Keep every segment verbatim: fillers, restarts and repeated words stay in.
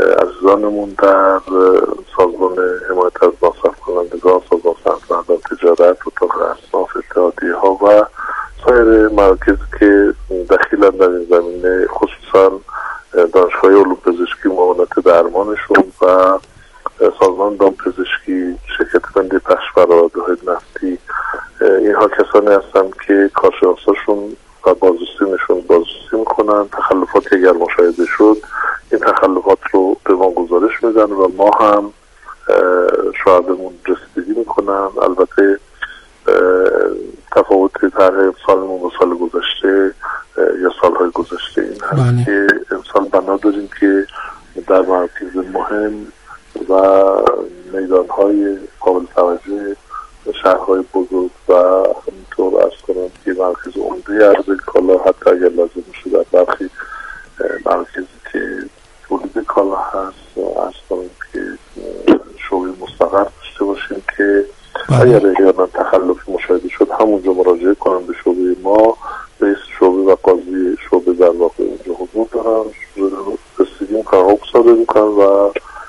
عزیزانمون در سازمان حمایت از مصرف کنندگان، سازمان صنعت تجارت، اتاق اصناف، اتحادیه ها و سایر مراکزی که دخیلن در این زمینه، خصوصا دانشگاه علوم پزشکی معاونت درمانشون و سازمان دامپزشکی، شرکت بنده پخش فرآورده‌های نفتی، اینها کسانی هستند که کارشناساشون و بازرسیشون بازرسی میکنن. تخلفاتی اگر مشاهده شد این تخلفات رو به ما گزارش میدن و ما هم شاهدمون رسیدگی میکنن. البته تفاوت طرح سالمون با سال گذشته یا سالهای گذشته این هست که امسال بنا داریم که در مراکز مهم و میدانهای قابل توجه شهرهای بزرگ و همینطور عرض کنم که مراکز عمده عرضه کالا، حتی اگر لازم شده در برخی مراکزی که تولید کالا هست عرض کنم که شعبه مستقر داشته باشیم که اگر احیانا تخلفی مشاهده شد همونجا مراجعه کنم به شعبه ما، رئیس شعبه و قاضی شعبه در واقع اونجا حضور دارن، رسیدگی میکنن، حکم صادر میکنن و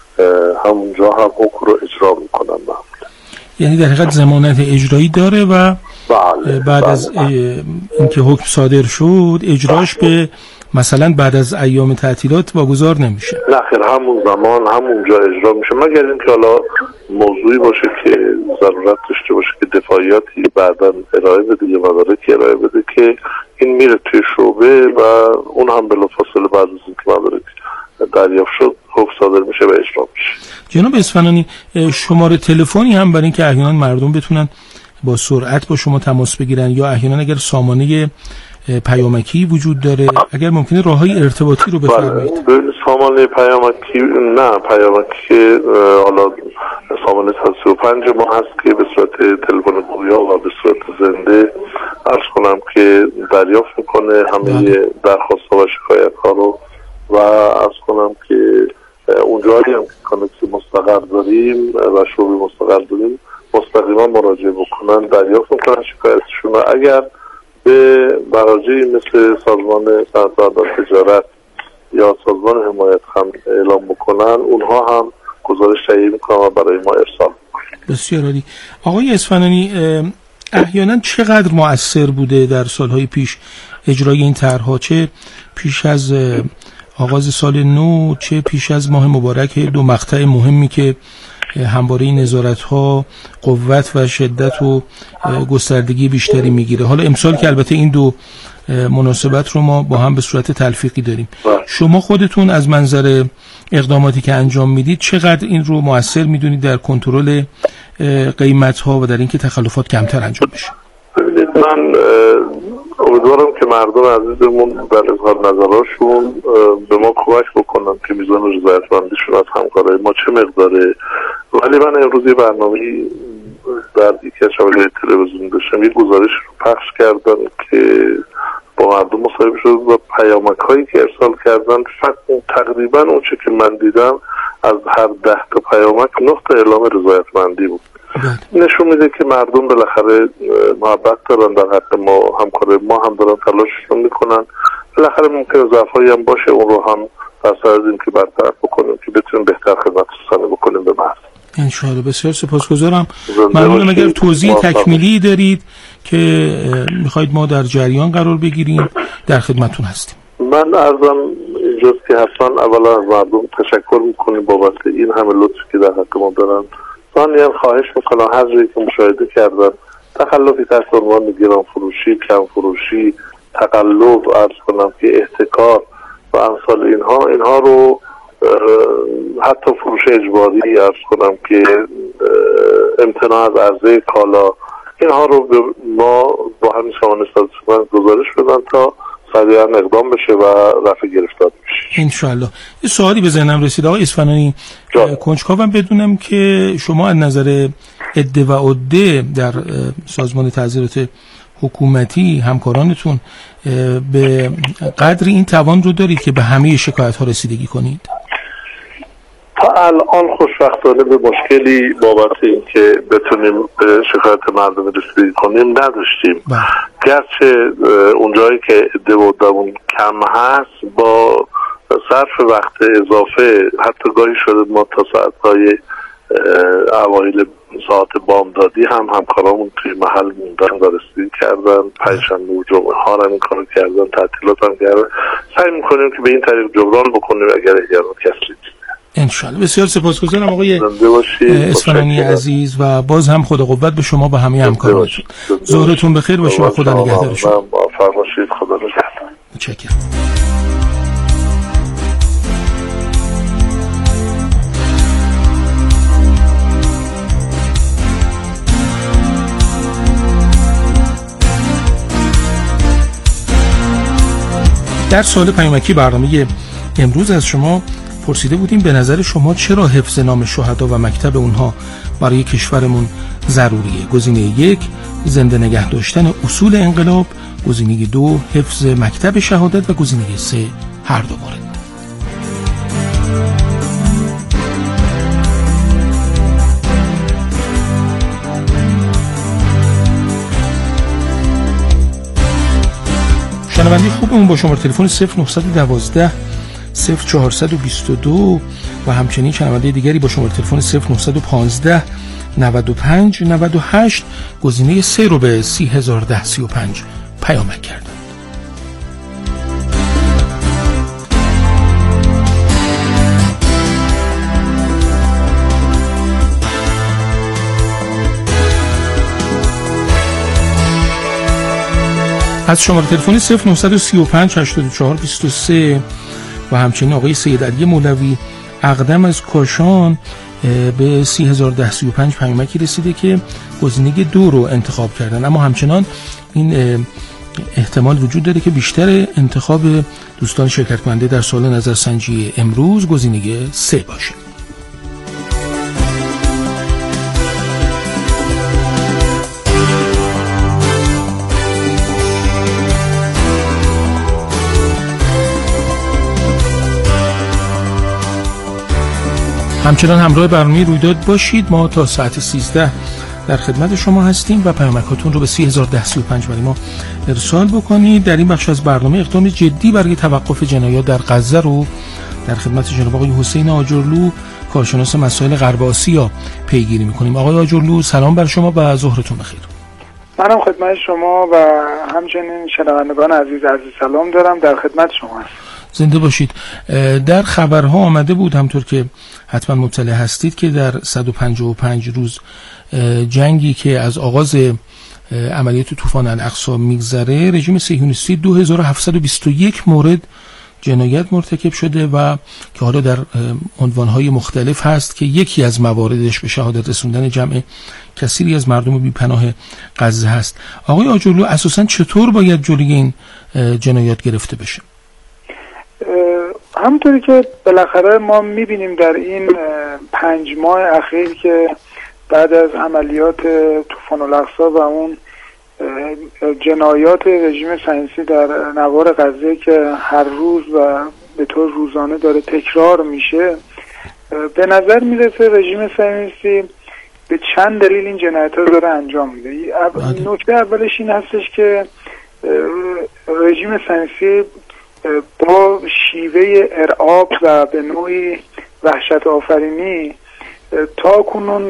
همونجا هم حکم رو اجرا میکنن. یعنی در حقیقت ضمانت اجرایی داره و بله بعد بله از اینکه حکم صادر شد اجراش بله. به مثلا بعد از ایام تعطیلات واگذار نمیشه. نه خیر، همون زمان همونجا اجرا میشه، مگر اینکه حالا موضوعی باشه که ضرورت داشته باشه که دفاعیاتی بعداً ارائه بده یا مدارکی ارائه بده که این میره توی شعبه و اون هم بلافاصله بعد از اینکه مدارک دریافت شد حکم صادر میشه و اجرا میشه. جناب اصفهانی، شماره تلفنی هم برای اینکه احیانا مردم بتونن با سرعت با شما تماس بگیرن یا احیانا اگر سامانه پیامکی وجود داره اگر ممکنه راههای ارتباطی رو بفرمایید؟ بله، سامانه پیامکی نه پیامکی حالا سامانه صد و پنج ما هست که به صورت تلفن گویا و به صورت زنده عرض کنم که دریافت میکنه همه درخواست ها و شکایت ها رو و عرض کنم که اونجایی هم که کانکسی مستقر داریم و شعبه مستقر داریم مستقیما مراجعه بکنن دریافت میکنن شکایتشون و اگر به مراجعی مثل سازمان صنعت و تجارت یا سازمان حمایت هم اعلام بکنن اونها هم گزارش تهیه میکنن و برای ما ارسال میکنن. بسیار عالی. آقای اصفهانی، احیانا چقدر مؤثر بوده در سالهای پیش اجرای این طرح‌ها، چه پیش از آغاز سال نو چه پیش از ماه مبارک، دو مقطع مهمی که همواره نظارت‌ها قوت و شدت و گستردگی بیشتری میگیره. حالا امسال که البته این دو مناسبت رو ما با هم به صورت تلفیقی داریم، شما خودتون از منظر اقداماتی که انجام میدید چقدر این رو مؤثر میدونید در کنترل قیمت‌ها و در اینکه تخلفات کمتر انجام بشه؟ ببینید، من امیدوارم که مردم عزیزمون در اظهار نظراشون به ما کمک بکنن که میزان رضایتمندیشون از همکارای ما چه مقداره. ولی من امروز یه برنامه‌ای در یکی از شبکه‌های تلویزیون داشتم، یه گزارش رو پخش کردن که با مردم مصاحبه شد و پیامک‌هایی که ارسال کردن فقط تقریبا اون چه که من دیدم از هر ده تا پیامک نه تا اعلام رضایتمندی بود. نشون میده که مردم بالاخره محبت دارن در حق ما، همکار ما هم دارن تلاششون میکنن. بالاخره ممکنه ضعفایی هم باشه، اون رو هم فرصت دادیم که برطرف بکنیم که بتونیم بهتر خدمت رسانی بکنیم به مردم. انشاءالله. بسیار سپاسگزارم. ممنونم. اگر توضیح تکمیلی دارید که میخواید ما در جریان قرار بگیریم در خدمتون هستیم. من عرضم اینجاست که حتما اولا از مردم تشکر میکنیم بابت این همه لطفی که در حق ما دارن. ثانیاً خواهش میکنم هر جایی که مشاهده کردن تخلفی تحت عنوان گران فروشی، کم فروشی، تقلب، عرض کنم که احتکار و امثال اینها اینها رو حتی فروش اجباری، عرض کنم که امتناع از عرضه کالا، اینها رو به ما با همین سامانه صد و پنج گزارش بدن تا سریعا اقدام بشه و رفع گرفتار بشه انشاءالله. یه سوالی به ذهنم رسید آقای اصفهانی، کنجکاوم بدونم که شما از نظر عده و عده در سازمان تعزیرات حکومتی همکارانتون به قدر این توان رو دارید که به همه شکایت ها رسیدگی کنید؟ تا الان خوشبختانه به مشکلی بابت این که بتونیم به شکایت مردم رسیدگی کنیم نداشتیم. گرچه اونجایی که عده و عده‌مون کم هست با صرف وقت اضافه حتی گاهی شده ما تا ساعتهای اوایل ساعت بامدادی هم همکارامون توی محل موندن و رسیدگی کردن، پنجشنبه و جمعه ها هم این کارو کردن، تعطیلات هم کردن. سعی میکنیم که به این طریق جبران بکنیم اگر احیانا کسی انشالله. بسیار سپاسگزارم آقای اصفهانی عزیز و باز هم خدا قوت به شما و همه همکارانتون. ظهرتون بخیر باشه و خدا نگهدار شما. موفق باشید. خدا نگهدار. متشکرم. در سوال پیامکی برنامه امروز از شما پرسیده بودیم به نظر شما چرا حفظ نام شهدا و مکتب اونها برای کشورمون ضروریه؟ گزینه یک زنده نگه داشتن اصول انقلاب، گزینه دو حفظ مکتب شهادت و گزینه سه هر دو مورد. شنونده خوبمون با شماره تلفن صفر نه یک دو صفر چهار دو دو و همچنین شنونده دیگری با شماره تلفن صفر نه یک پنج نود و پنج نود و هشت گزینه سه رو به سی هزار و ده سی و پنج پیامک کردند. از شماره تلفنی صفر نه سه پنج هشتاد و چهار بیست و سه و همچنین آقای سید علی مولوی اقدم از کاشان به سی هزار و ده سی و پنج پیامکی رسیده که گزینه دو رو انتخاب کردن، اما همچنان این احتمال وجود داره که بیشتر انتخاب دوستان شرکت کننده در سوال نظرسنجی امروز گزینه سه باشه. همچنان همراه برنامه رویداد باشید. ما تا ساعت سیزده در خدمت شما هستیم و پیامکاتون رو به سی هزار و ده سی و پنج برای ما ارسال بکنید. در این بخش از برنامه اقدام جدی برای توقف جنایات در غزه رو در خدمت جناب آقای حسین آجرلو کارشناس مسائل غرب آسیا پیگیری می‌کنیم. آقای آجرلو سلام بر شما و ظهرتون بخیر. منم خدمت شما و همچنین شنوندگان عزیز عزیز سلام دارم، در خدمت شما هستم. زنده باشید. در خبرها آمده بود همطور که حتما مطلع هستید که در صد و پنجاه و پنج روز جنگی که از آغاز عملیات طوفان الاقصی میگذره رژیم صهیونیستی دو هزار و هفتصد و بیست و یک مورد جنایت مرتکب شده و که حالا در عنوانهای مختلف هست که یکی از مواردش به شهادت رسوندن جمع کثیری از مردم بی‌پناه غزه هست. آقای آجرلو اساساً چطور باید جلوی این جنایات گرفته بشه؟ همونطوری که بالاخره ما میبینیم در این پنج ماه اخیر که بعد از عملیات طوفان الاقصی و اون جنایات رژیم صهیونیستی در نوار غزه که هر روز و به طور روزانه داره تکرار میشه، به نظر میرسه رژیم صهیونیستی به چند دلیل این جنایات رو داره انجام میده. نکته اولش این هستش که رژیم صهیونیستی با شیوه ارعاب و به نوعی وحشت آفرینی تا کنون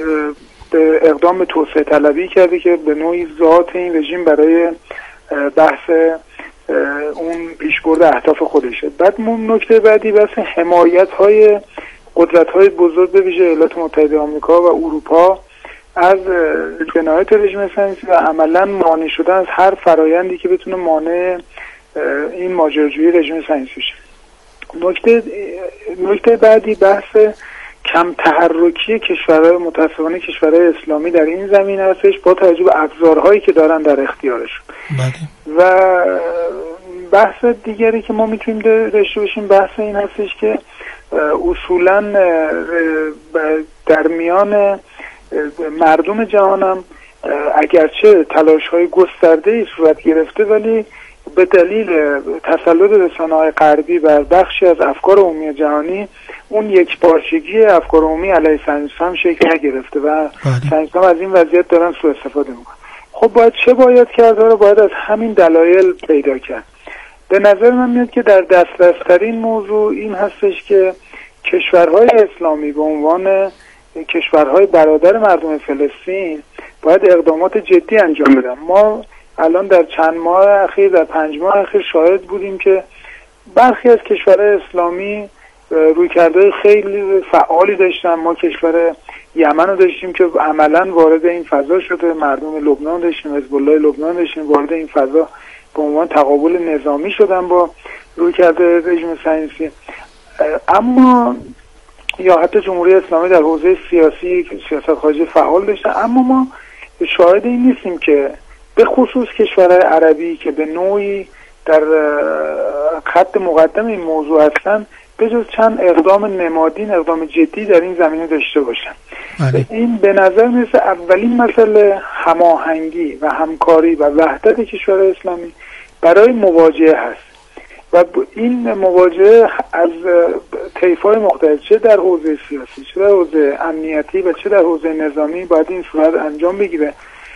به اقدام توسعه طلبی کرده که به نوعی ذات این رژیم برای بحث اون پیشبرد اهداف خودشه. بعد نکته بعدی بحث حمایت های قدرت های بزرگ به ویژه ایالات متحده آمریکا و اروپا از جنایات رژیم صهیونیستی و عملا مانع شدن از هر فرایندی که بتونه مانع این ماجراجویی رژیم صهیونیستی شه. نکته نکته بعدی بحث کم تحرکی کشورهای متاسفانه کشورهای اسلامی در این زمین هستش با توجه به ابزارهایی که دارن در اختیارشون. و بحث دیگری که ما میتونیم داشته باشیم بحث این هستش که اصولا در میان مردم جهانم اگرچه تلاش‌های گسترده‌ای صورت گرفته ولی به دلیل تسلط رسانه‌های غربی بر بخشی از افکار عمومی جهانی اون یک پارچگی افکار عمومی علیه صهیونیسم هم شکل نگرفته و صهیونیست‌ها از این وضعیت دارن سوء استفاده میکنن. خب باید چه باید کرد؟ رو باید از همین دلایل پیدا کرد. به نظر من میاد که در دسترس‌ترین موضوع این هستش که کشورهای اسلامی به عنوان کشورهای برادر مردم فلسطین باید اقدامات جدی انجام بدن. ما الان در چند ماه اخیر، در پنج ماه اخیر شاهد بودیم که برخی از کشورهای اسلامی رویکردهای خیلی فعالی داشتن. ما کشور یمن رو داشتیم که عملاً وارد این فضا شده، مردم لبنان داشتیم، حزب الله لبنان داشتیم، وارد این فضا به عنوان تقابل نظامی شدن با رویکرد رژیم صهیونیستی. اما یا حتی جمهوری اسلامی در حوزه سیاسی سیاست خارجی فعال داشتن. اما ما شاهد این نیستیم که به خصوص کشورهای عربی که به نوعی در خط مقدم این موضوع هستن به جز چند اقدام نمادین اقدام جدی در این زمینه داشته باشن. بله. این به نظر میرسه اولین مسئله هماهنگی و همکاری و وحدت کشورهای اسلامی برای مواجهه هست و این مواجهه از طیف‌های مختلف، چه در حوزه سیاسی، چه در حوزه امنیتی و چه در حوزه نظامی باید این صورت انجام بگیره.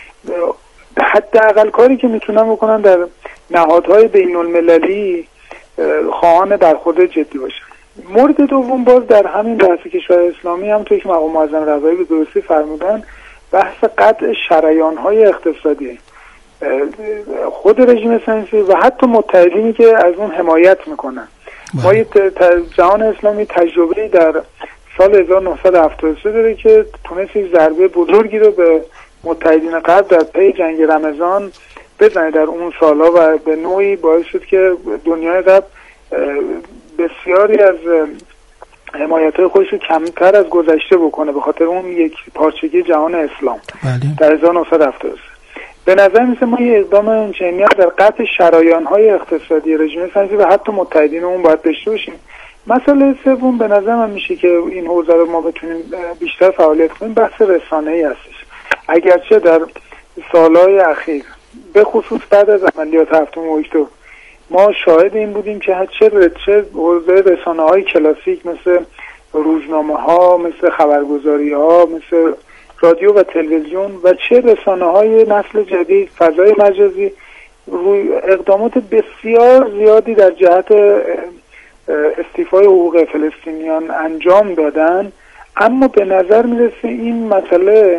حداقل کاری که میتونن بکنن در نهادهای بین المللی خواهان برخورد جدی باشن. مورد دوم باز در همین بحث کشور اسلامی هم توی که مقام معظم رضایی به درستی فرمودن، بحث قطع شریان‌های اقتصادی خود رژیم صهیونیستی و حتی متحدینی که از اون حمایت میکنن. ما یه جهان اسلامی تجربه در سال هزار و نهصد و هفتاد و سه داره که تونست یک ضربه بزرگی رو به متحدین غرب در پی جنگ رمضان بزنه در اون سالها و به نوعی باعث شد که دنیای غرب بسیاری از حمایت‌های خودش رو کمتر از گذشته بکنه به خاطر اون یک پارچگی جهان اسلام. بله. در هزار و نهصد و هفتاد و سه به نظر میسه ما یه اقدام چنین در قطع شریان‌های اقتصادی رژیم صهیونیستی و حتی متحدین اون باید داشته باشیم. مسئله سوم به نظر من میشه که این حوزه رو ما بتونیم بیشتر فعالیت کنیم، بحث رسانه‌ای هستش. اگرچه در سالهای اخیر به خصوص بعد از عملیات هفتم اکتبر ما شاهد این بودیم که چه چه حوزه رسانه‌های کلاسیک مثل روزنامه‌ها، مثل خبرگزاری‌ها، مثل رادیو و تلویزیون و چه رسانه‌های نسل جدید فضای مجازی روی اقدامات بسیار زیادی در جهت استیفای حقوق فلسطینیان انجام دادن، اما به نظر میرسه این مسئله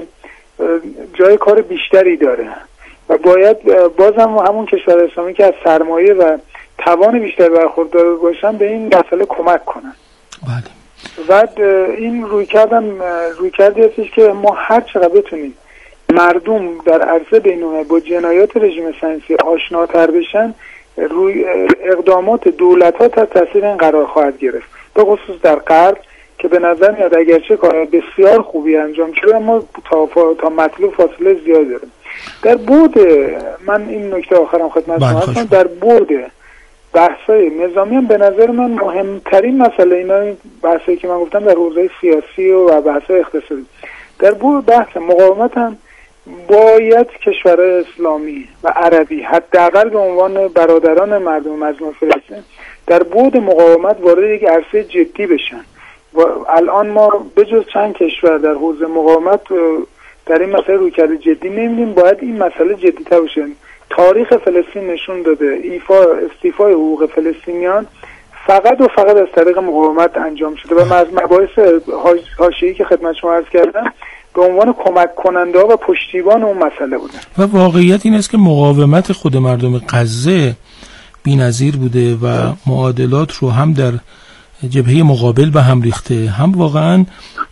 جای کار بیشتری داره و باید بازم همون کشور اسلامی که از سرمایه و توان بیشتر برخوردار باشن به این مسئله کمک کنن. بله. و این روی کردم روی کردی هستش که ما هر چقدر بتونیم مردم در عرصه بین‌المللی با جنایات رژیم صهیونیستی آشناتر بشن، روی اقدامات دولت‌ها تحت تاثیر این قرار خواهد گرفت، به خصوص در غرب که به نظر میاد اگرچه کار بسیار خوبی انجام شده اما تا تا مطلوب فاصله زیاد داره. در بعد من این نکته آخرم خدمت شما هستم، در بعد بحث‌های نظامی هم به نظر من مهمترین مسئله اینا بحثایی که من گفتم در حوزه سیاسی و بحث‌های اقتصادی. در بعد بحث مقاومت هم باید کشورهای اسلامی و عربی حداقل به عنوان برادران مردم مظلوم فلسطین در بعد مقاومت وارد یک عرصه جدی بشن. و الان ما بجز چند کشور در حوزه مقاومت در این مسئله رویکرد جدی نمی‌بینیم. باید این مسئله جدی‌تر بشه. تاریخ فلسطین نشون داده ایفا استیفای حقوق فلسطینیان فقط و فقط از طریق مقاومت انجام شده و از مباحث حاشیه‌ای که خدمت شما عرض کردم به عنوان کمک کننده و پشتیبان اون مسئله بودن. و واقعیت این است که مقاومت خود مردم غزه بی‌نظیر بوده و معادلات رو هم در جبهه مقابل به هم ریخته، هم واقعا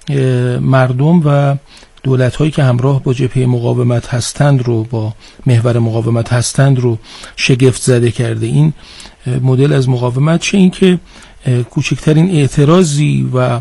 مردم و دولت‌هایی که همراه با جبهه مقاومت هستند رو با محور مقاومت هستند رو شگفت زده کرده. این مدل از مقاومت، چه این که کوچکترین اعتراضی و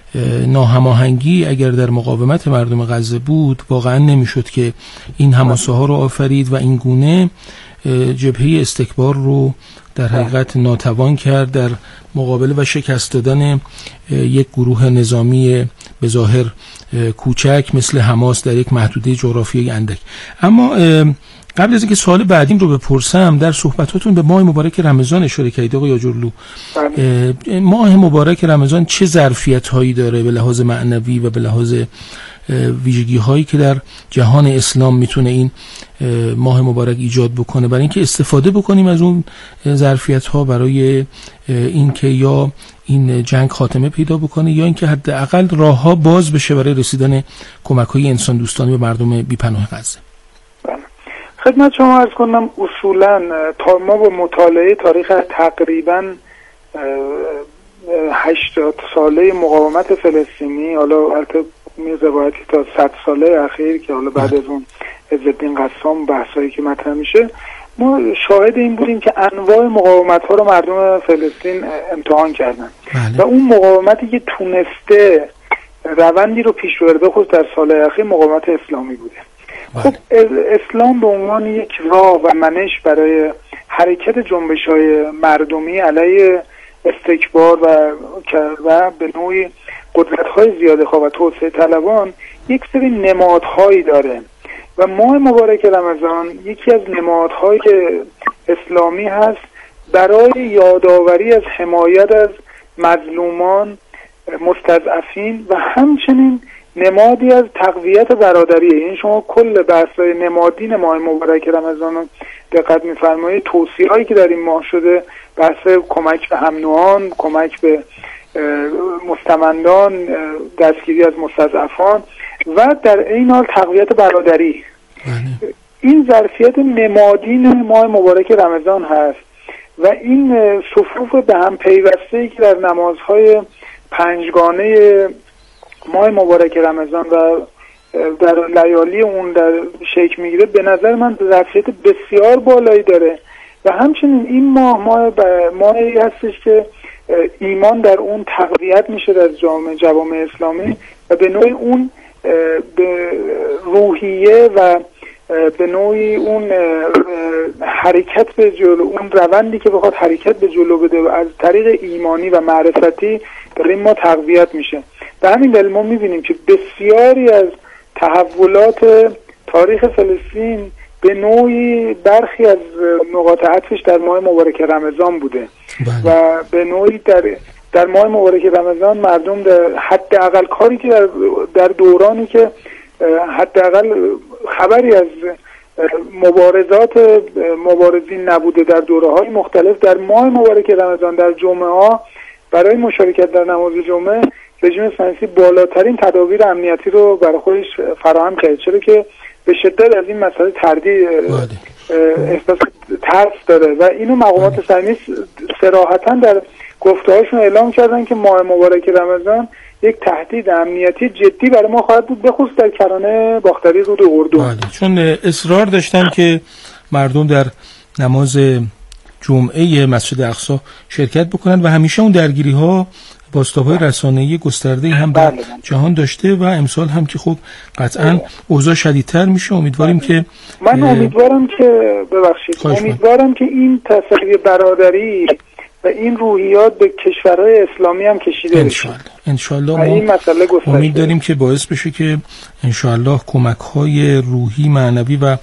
ناهماهنگی اگر در مقاومت مردم غزه بود واقعا نمیشد که این حماسه ها رو آفرید و این گونه جبهه استکبار رو در حقیقت ناتوان کرد در مقابله و شکست دادن یک گروه نظامی به ظاهر کوچک مثل حماس در یک محدوده جغرافیایی اندک. اما قبل از اینکه سوال بعدیم رو بپرسم، در صحبتاتون به ماه مبارک رمضان اشاره کردید آقای آجرلو. ماه مبارک رمضان چه ظرفیت هایی داره به لحاظ معنوی و به لحاظ ویژگی هایی که در جهان اسلام میتونه این ماه مبارک ایجاد بکنه، برای اینکه استفاده بکنیم از اون ظرفیت ها برای اینکه یا این جنگ خاتمه پیدا بکنه یا اینکه حداقل راه ها باز بشه برای رسیدن کمک های انسان دوستانه به مردم بی‌پناه غزه. خدمت شما عرض کنم اصولا تا ما با مطالعه تاریخ تقریبا هشتاد ساله مقاومت فلسطینی، حالا البته می‌روایتی تا صد ساله اخیر که حالا بعد از اون عزالدین قسام بحثایی که مطرح میشه، ما شاهد این بودیم که انواع مقاومت‌ها رو مردم فلسطین امتحان کردن بله. و اون مقاومتی که تونسته روندی رو پیش ببره خود در سال اخیر مقاومت اسلامی بوده. خب اسلام به عنوان یک راه و منش برای حرکت جنبش‌های مردمی علیه استکبار و و به نوعی قدرت‌های زیادخواه و توسعه طلبان یک سری نمادهایی داره و ماه مبارک رمضان یکی از نمادهای اسلامی هست برای یادآوری از حمایت از مظلومان، مستضعفین و همچنین نمادی از تقویت برادریه. یعنی شما کل بحث‌های نمادین ماه مبارک رمضان رو دقت می‌فرمایید، توصیه‌هایی که در این ماه شده، بحث کمک به هم نوعان، کمک به مستمندان، دستگیری از مستضعفان و در این حال تقویت برادری. این ظرفیت نمادین ماه مبارک رمضان هست و این صفوف به هم پیوسته‌ای که در نمازهای پنجگانه ماه مبارک رمضان و در لیالی اون در شکل میگیره به نظر من ظرفیت بسیار بالایی داره و همچنین این ماه ماه ماهی هستش که ایمان در اون تقویت میشه در جامعه جوامع اسلامی و به نوعی اون به روحیه و به نوعی اون حرکت به جلو، اون روندی که بخواد حرکت به جلو بده از طریق ایمانی و معرفتی در این ما تقویت میشه. به همین دلیل ما میبینیم که بسیاری از تحولات تاریخ فلسطین به نوعی برخی از نقاط عطفش در ماه مبارک رمضان بوده بله. و به نوعی در در ماه مبارک رمضان مردم در حداقل کاری که در, در دورانی که حداقل خبری از مبارزات مبارزین نبوده در دوره‌های مختلف، در ماه مبارک رمضان در جمعه ها برای مشارکت در نماز جمعه رژیم صهیونیستی بالاترین تدابیر امنیتی رو برای خودش فراهم کرد، چرا که به شدت از این مسئله تردید احساس ترس داره و اینو مقامات صهیونیست صراحتاً در گفته‌هاشون اعلام کردن که ماه مبارک رمضان یک تهدید امنیتی جدی برای ما خواهد بود، به خصوص در کرانه باختری رود اردن. چون اصرار داشتن که مردم در نماز جمعه مسجد اقصی شرکت بکنن و همیشه اون درگیری ها بازتاب‌های رسانه‌ای گسترده هم در جهان داشته و امسال هم که خب قطعاً اوضاع شدیدتر میشه. امیدواریم که من امیدوارم که ببخشید امیدوارم که این تصویر برادری و این روحیات به کشورهای اسلامی هم کشیده بشه. انشالله ما امید داریم که باعث بشه که انشالله کمک‌های روحی، معنوی و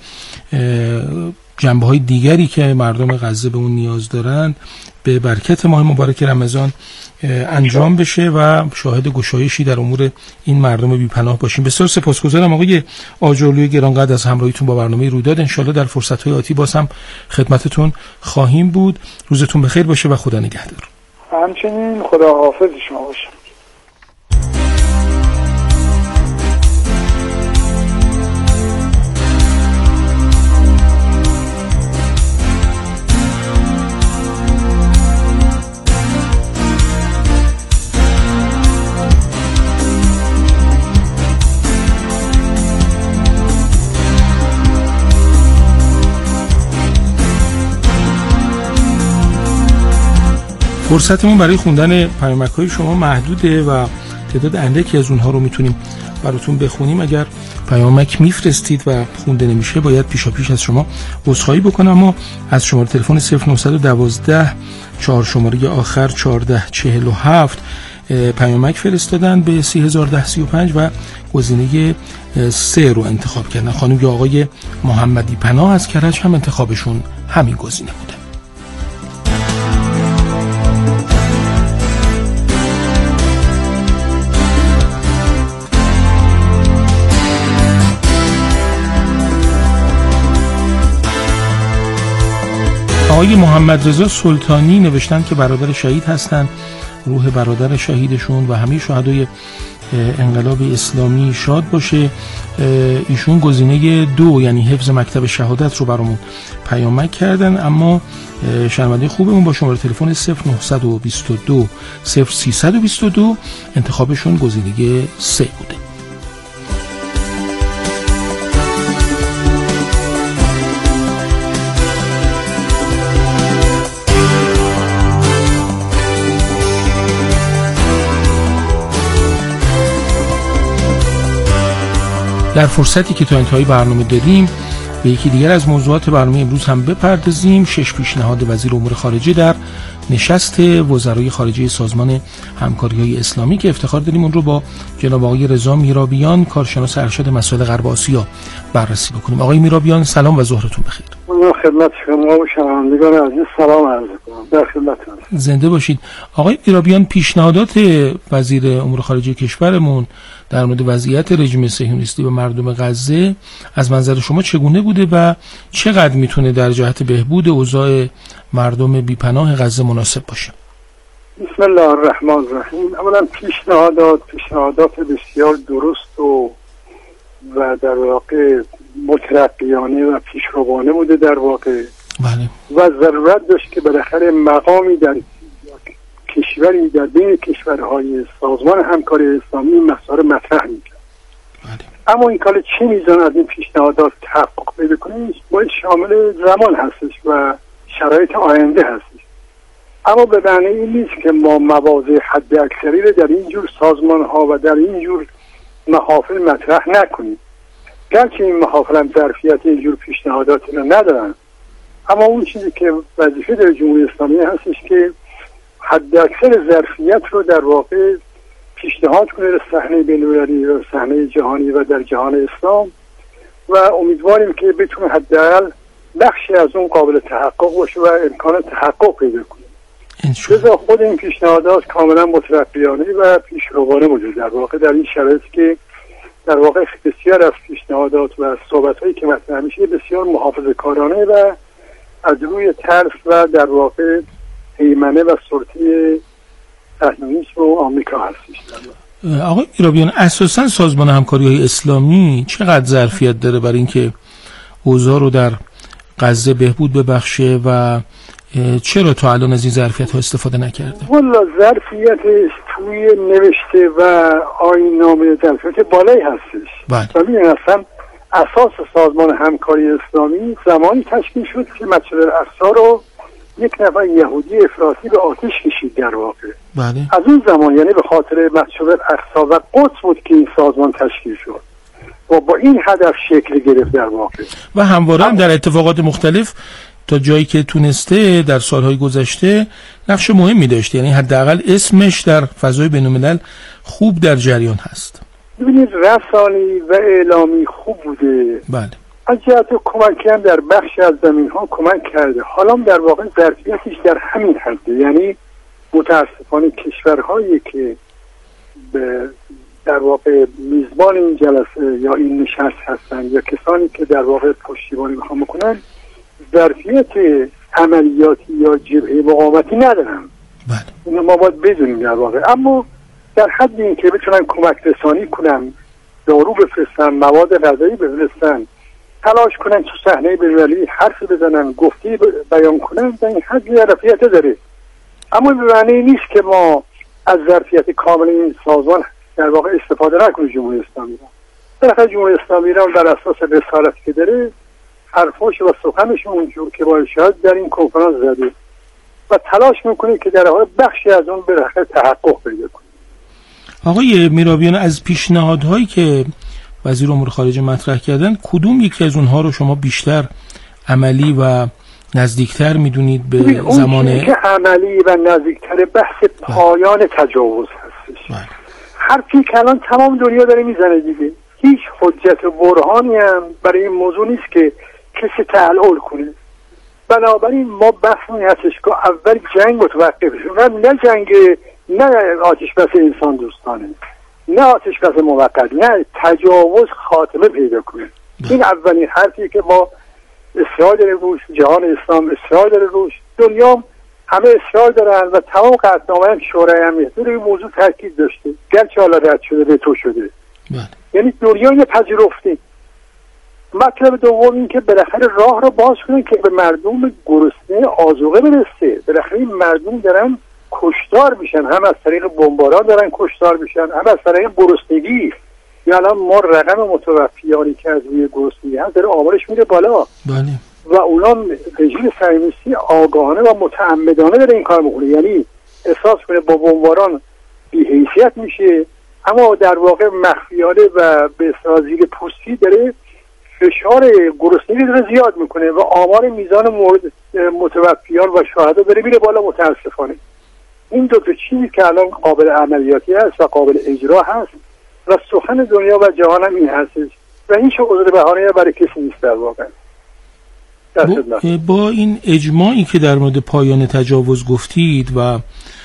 جنبه‌های دیگری که مردم غزه به اون نیاز دارن به برکت ماه مبارک رمضان انجام بشه و شاهد گشایشی در امور این مردم بی‌پناه باشیم. بسیار سپاسگزارم آقای آجرلوی گرانقدر از همراهیتون با برنامه رویداد. انشالله در فرصت‌های آتی باز هم خدمتتون خواهیم بود. روزتون بخیر باشه و خدا نگهدار. همچنین خدا حافظ شما باشه. فرصتمون برای خوندن پیامک‌های شما محدوده و تعداد اندکی از اونها رو میتونیم براتون بخونیم. اگر پیامک میفرستید و خونده نمیشه باید پیشا پیش از شما عذرخواهی بکنم. اما از شماره تلفن صفر نه یک دو چهار شماره آخر چهارده چهل و هفت پیامک فرستادن به سی هزار و ده سی و پنج و گزینه سه رو انتخاب کردن. خانم یا آقای محمدی پناه از کرج هم انتخابشون همین گزینه بوده. آقای محمد رضا سلطانی نوشتن که برادر شهید هستند، روح برادر شهیدشون و همه شهدای انقلاب اسلامی شاد باشه. ایشون گزینه دو یعنی حفظ مکتب شهادت رو برامون پیامک کردن، اما شنونده خوبمون با شماره تلفن صفر نه دو دو صفر سه دو دو انتخابشون گزینه سه بوده. در فرصتی که تا انتهای برنامه داریم به یکی دیگر از موضوعات برنامه امروز هم بپردازیم. شش پیشنهاد وزیر امور خارجه در نشست وزرای خارجه سازمان همکاری‌های اسلامی که افتخار داریم اون رو با جناب آقای رضا میرابیان کارشناس ارشد مسائل غرب آسیا بررسی بکنیم. آقای میرابیان سلام و ظهرتون بخیر. خدمت شما و شنوندگان عزیز سلام عرض می‌کنم. در خدمتتون. زنده باشید. آقای میرابیان، پیشنهادات وزیر امور خارجه کشورمون در مورد وضعیت رژیم صهیونیستی و مردم غزه از منظر شما چگونه بوده و چقدر میتونه در جهت بهبود اوضاع مردم بیپناه غزه مناسب باشه؟ بسم الله الرحمن الرحیم. اولا پیشنهادات پیشنهادات بسیار درست و و در واقع مترقیانه و پیشروانه بوده در واقع. بله. و ضرورت داشت که بالاخره مقامی در کشوری در بین کشورهای سازمان همکاری اسلامی این مسائل مطرح می‌کرد. بله. اما این کار چه میزان از این پیشنهادات تحقق پیدا کنه باید شامل زمان هستش و شرایط آینده هستش. اما به معنی این نیست که ما مواضع حد اکثری رو در این جور سازمان ها و در این جور محافل مطرح نکنیم. گرچه این محافل هم ظرفیت این جور پیشنهادات رو ندارن، اما اون چیزی که وظیفه در جمهوری اسلامی هستش که حد اکثر ظرفیت رو در واقع پیشنهاد کنه در صحنه بین‌المللی و صحنه جهانی و در جهان اسلام و امیدواریم که بتونه حداقل بخشی از اون قابل تحقق باشه و امکان تحقق پیدا کنه. لذا خود این پیشنهادات کاملا مترقیانه و پیشروانه بوده در واقع در این شرایطی که در واقع بسیار از پیشنهادات و صحبت‌هایی که مطرح میشه بسیار محافظه‌کارانه و از روی ترس و در واقع هیمنه و سلطه صهیونیسم و آمریکا هستش. آقای میرابیان، اساساً سازمان همکاری‌های اسلامی چقدر ظرفیت داره برای اینکه اوضاع رو در غزه بهبود ببخشه و چرا تا الان از این ظرفیت‌ها استفاده نکرده؟ والا ظرفیتش توی نوشته و آیین‌نامه ظرفیت بالایی هستش. بله. ولی اصلا اساس سازمان همکاری اسلامی زمانی تشکیل شد که مسجد الاقصی رو یک نفر یهودی افراطی به آتش کشید در واقع. بله. از اون زمان یعنی به خاطر مسجد الاقصی و قدس بود که این سازمان تشکیل شد و با این هدف شکل گرفت در واقع. و همواره هم در اتفاقات مختلف تا جایی که تونسته در سالهای گذشته نقش مهمی داشته، یعنی حداقل اسمش در فضای بین‌الملل خوب در جریان هست. ببینید رسانی و اعلامی خوب بوده. بله. از جهت کمکی هم در بخشی از زمین ها کمک کرده. حالا در واقع ظرفیتش در همین حده، یعنی متاسفانه کشورهایی که به در واقع میزبان این جلسه یا این نشست هستن یا کسانی که در واقع پشتیبانی میخوان بکنن ظرفیت عملیاتی یا جبهه مقاومتی ندارن. بله. اینو ما باید بدونیم در واقع. اما در حد این که بتونن کمک رسانی کنن، دارو بفرستن، مواد غذایی بفرستن، تلاش کنن تو صحنه بین‌المللی حرف بزنن، گفتی بیان کنن، در این حد ظرفیت داره. اما به معنی نیست که ما از ظرفیت کامل این سازمان در واقع استفاده نکنیم. جمهوری اسلامی را بالاخره جمهوری اسلامی را در اساس رسالتی که داره حرفاش و سخنش اونجور که باید شاید در این کنفرانس زده و تلاش میکنه که در واقع بخشی از اون بالاخره تحقق پیدا کنه. آقای میرابیان، از پیشنهادهایی که وزیر امور خارجه مطرح کردن کدوم یکی از اونها رو شما بیشتر عملی و نزدیکتر میدونید به زمان اون که عملی و نزدیکتر بحث پایان بله. تجاوز هستش. بله. حرفی که الان تمام دنیا داره میزنه دیگه. هیچ حجت و برهانی هم برای این موضوع نیست که کسی تعلل کنه. بنابراین ما بحث این هستش که اول جنگ متوقف شد، نه جنگ، نه آتش بس انسان دوستانه، نه آتش بس موقت، نه تجاوز خاتمه پیدا کنه. این اولین حرفی که ما اصرار داره روش، جهان اسلام اصرار داره روش، دنیا همه اصرار دارن و تمام قطعنامه هم شورای امنیت روی موضوع تاکید داشته، گرچه حالا رد شده به تو شده. بله. یعنی دنیا اینو پذیرفته. مطلب دوم این که بالاخره راه رو باز کنه که به مردم گرسنه آذوقه برسه. بالاخره این مردم دارن کشتار میشن، هم از طریق بمباران دارن کشتار میشن، هم از طریق گرسنگی. یا الان ما رقم متوفیانی که از روی گرسنگی هست داره آمارش میره بالا. بله. و اونا رژیم صهیونیستی آگاهانه و متعمدانه داره این کار میکنه، یعنی احساس کنه با بمباران بی‌حیثیت میشه، اما در واقع مخفیانه و به زیر پوستی داره فشار گرسنگی داره زیاد میکنه و آمار میزان مورد متوفیان و شهدا داره میره بالا. متاسفانه این دو تا چیزی که الان قابل عملیاتی هست و قابل اجرا هست و سخن دنیا و جهان هم این هستش و هیچ عذر بهانه‌ای برای کسی نیست در واقع. با, با این اجماعی که در مورد پایان تجاوز گفتید و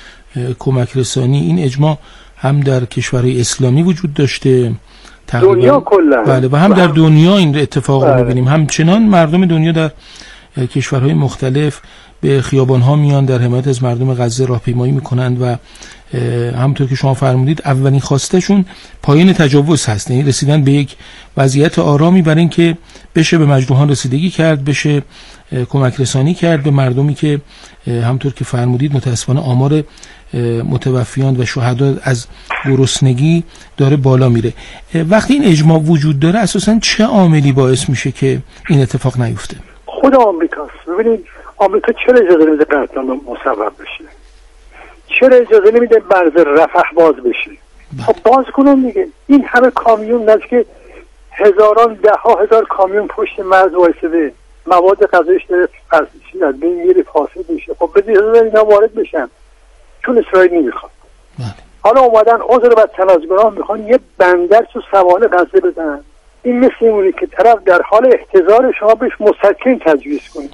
کمک رسانی، این اجماع هم در کشورهای اسلامی وجود داشته دنیا کلا، بله، و هم در دنیا این اتفاق رو ببینیم. همچنان مردم دنیا در کشورهای مختلف به خیابان‌ها میان، در حمایت از مردم غزه راهپیمایی میکنند و همونطور که شما فرمودید اولین خواستشون پایان تجاوز هست، یعنی رسیدن به یک وضعیت آرامی برای اینکه بشه به مجروحان رسیدگی کرد، بشه کمک رسانی کرد به مردمی که همونطور که فرمودید متاسفانه آمار متوفیان و شهدا از گرسنگی داره بالا میره. وقتی این اجماع وجود داره اساساً چه عاملی باعث میشه که این اتفاق نیفته؟ خود آمریکاست. ببینید آمریکا چرا اجازه نمیده قتل مصوب بشه؟ چرا اجازه نمیده مرز رفح باز بشه؟ خب باز کنن دیگه. این همه کامیون، نزدیک هزاران ده ها هزار کامیون پشت مرز وایساده، مواد غذایش داره از بین میره، فاسد میشه. خب بدید اینا وارد بشن، چون اسرائیل نمیخواد. حالا اومدن عذر و تنازگران میخوان یه بندر تو سواحل غزه بزنن. این مثل اونی که طرف در حال احتضار شما بهش مسکن تجویز کنید.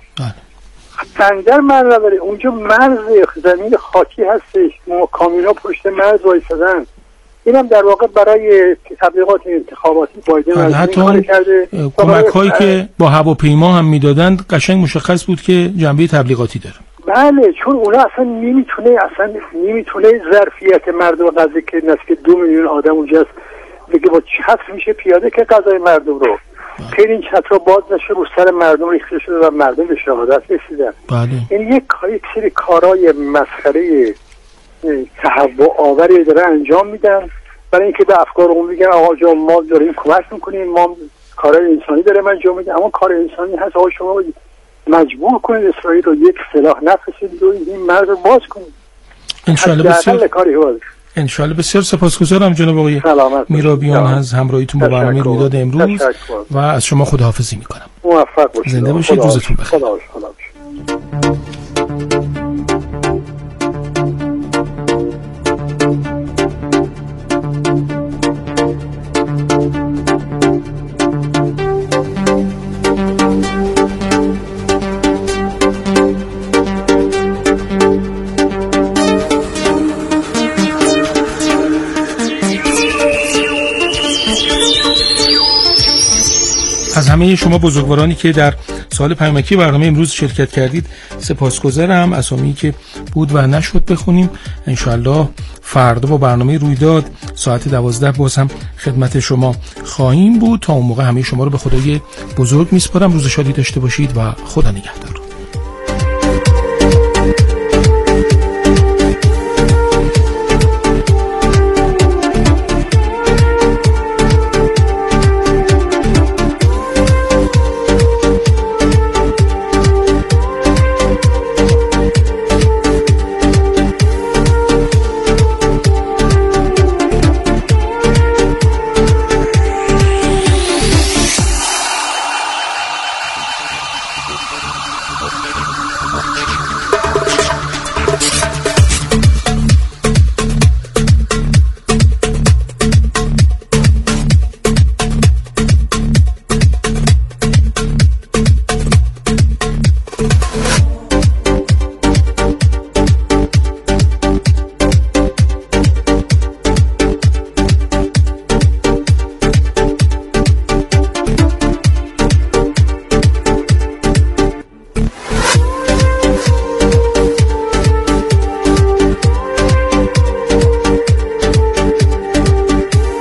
بندر من نداره، اونجا مرز زمین خاکی هستش، ما کامیونا پشت مرز وایسادن. اینم در واقع برای تبلیغات انتخاباتی بایدن از این کرده. کمک هایی که با هواپیما هم میدادند قشنگ مشخص بود که جنبه تبلیغاتی داره. بله، چون اونا اصلا نمیتونه اصلا نمیتونه ظرفیت مردم غزه که نزدیک دو میلیون آدم اونجاست دیگه با چتر میشه پیاده که غذای مردم رو خیلی این چتر باز نشه رو سر مردم ریخته شده و مردم به شهادت رسیدن. بله. این یک یک سری کارهای مسخره تهوع آوری داره انجام میدن برای اینکه به افکار اون میگن آقا جان ما داریم کمک میکنیم، ما کارهای انسانی داریم انجام میدیم، اما کار انسانی هست آقا شما مجبور کنید اسرائیل رو یک سلاح نفرستید و این مرز رو باز کنید. انشالله بسیار انشالله بسیار سپاسگزارم جناب آقای میرابیان از همراهیتون با برنامه رویداد امروز و از شما خداحافظی میکنم. موفق باشید. زنده باشید. روزتون بخیر. خدا خدا از همه شما بزرگوارانی که در سال پیامکی برنامه امروز شرکت کردید سپاسگزارم. اسامی که بود و نشد بخونیم انشالله فردا با برنامه رویداد ساعت دوازده باز هم خدمت شما خواهیم بود. تا اون موقع همه شما رو به خدای بزرگ میسپارم. روز شادی داشته باشید و خدا نگهدار.